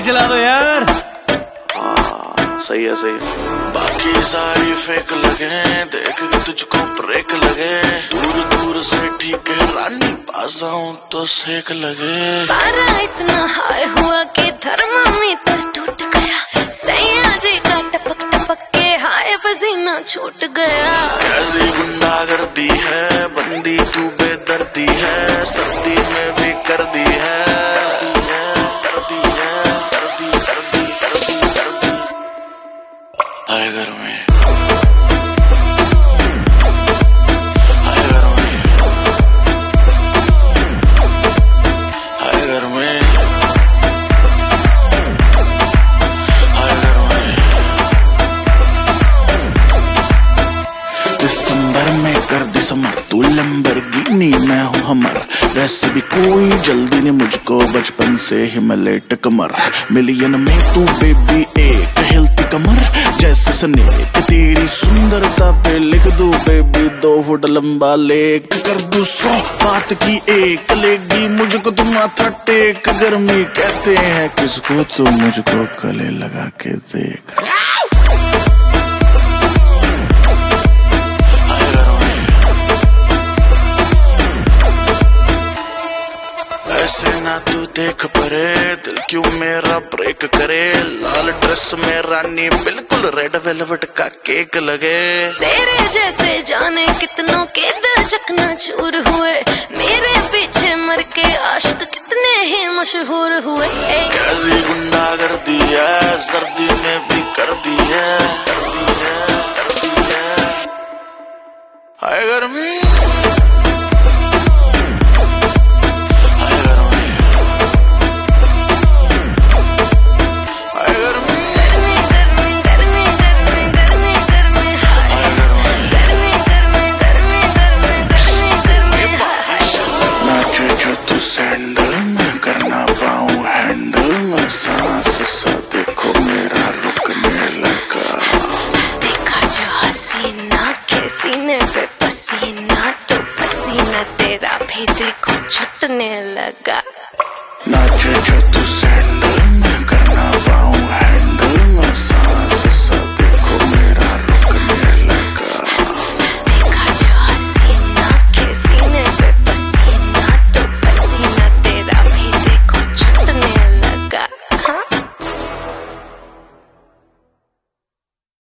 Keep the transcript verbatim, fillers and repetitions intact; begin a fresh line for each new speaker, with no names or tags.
चला दो यार।
सही है सही है। बाकी सारी फेक लगे, देख के तुझको ब्रेक लगे, दूर दूर से ठीक है रानी, पास आऊं तो सेक लगे।
पारा इतना हाई हुआ कि थर्मामीटर टूट गया, सैया जी का टपक टपक के हाय पसीना छूट गया।
कैसी गुंडागर्दी है, बंदी तू बेदर्दी है, सर्दी में भी कर दी है, कर दी है, कर दी, कर दी, कर दी, कर दी। आए घर में, आए घर में, आए घर में, आए घर में। दिसंबर में कर दिसंबर, तू लैम्बोर्गिनी मैं हूँ हमर, वैसे भी कोई जल्दी नहीं मुझको, बचपन से ही मैं लेट कमर, मिलियन में तू बेबी एक हिलती कमर जैसे स्नेक, तेरी सुंदरता पे लिख दूं बेबी दो फुट लंबा लेख, कर दूं सौ बात की एक, लेगी मुझको तुम माथा टेक, गर्मी कहते हैं किसको, तो मुझको गले लगा के देख। ऐसे ना तू देख परे, दिल क्यों मेरा ब्रेक करे, लाल ड्रेस में रानी बिल्कुल रेड वेलवेट का केक लगे।
तेरे जैसे जाने कितनों के दिल चकना चूर हुए, मेरे पीछे मर के आशिक कितने ही मशहूर हुए।
कैसी गुंडागर्दी है, सर्दी में भी कर दी है, कर दी है, कर दी है। हाय गर्मी।